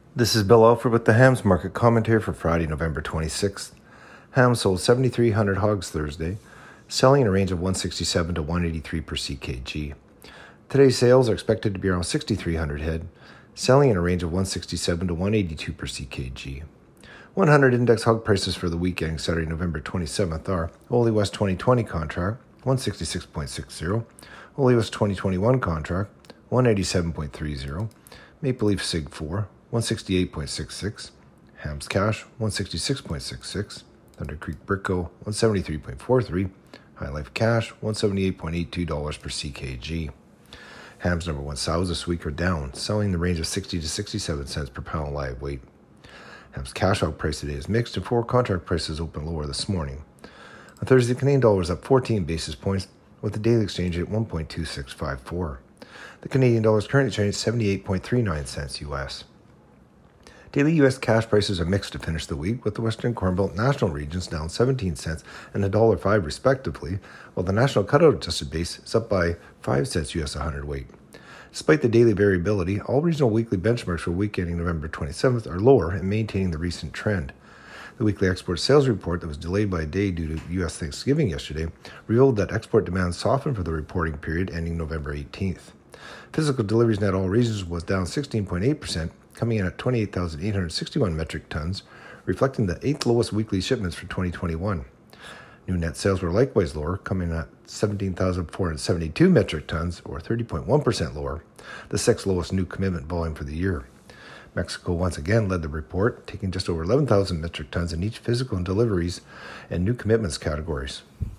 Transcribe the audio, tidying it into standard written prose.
This is Bill Alford with the Hams Market Commentary for Friday, November 26th. Hams sold 7,300 hogs Thursday, selling in a range of 167 to 183 per CKG. Today's sales are expected to be around 6,300 head, selling in a range of 167 to 182 per CKG. 100 index hog prices for the week ending Saturday, November 27th are Ole West 2020 contract, 166.60, Ole West 2021 contract, 187.30, Maple Leaf Sig 4, 168.66, Hams Cash, 166.66, Thunder Creek Brickco, 173.43, High Life Cash, $178.82 per CKG. Hams number one sows this week are down, selling in the range of 60 to 67 cents per pound live weight. Hams cash out price today is mixed and forward contract prices open lower this morning. On Thursday, the Canadian dollar is up 14 basis points with the daily exchange rate 1.2654. The Canadian dollar is currently trading at 78.39 cents US. Daily U.S. cash prices are mixed to finish the week, with the Western Corn Belt national regions down 17 cents and $1.05 respectively, while the national cutout adjusted base is up by 5 cents U.S. a hundredweight. Despite the daily variability, all regional weekly benchmarks for week ending November 27th are lower and maintaining the recent trend. The weekly export sales report that was delayed by a day due to U.S. Thanksgiving yesterday revealed that export demand softened for the reporting period ending November 18th. Physical deliveries net all regions was down 16.8%, coming in at 28,861 metric tons, reflecting the 8th lowest weekly shipments for 2021. New net sales were likewise lower, coming in at 17,472 metric tons, or 30.1% lower, the 6th lowest new commitment volume for the year. Mexico once again led the report, taking just over 11,000 metric tons in each physical and deliveries and new commitments categories.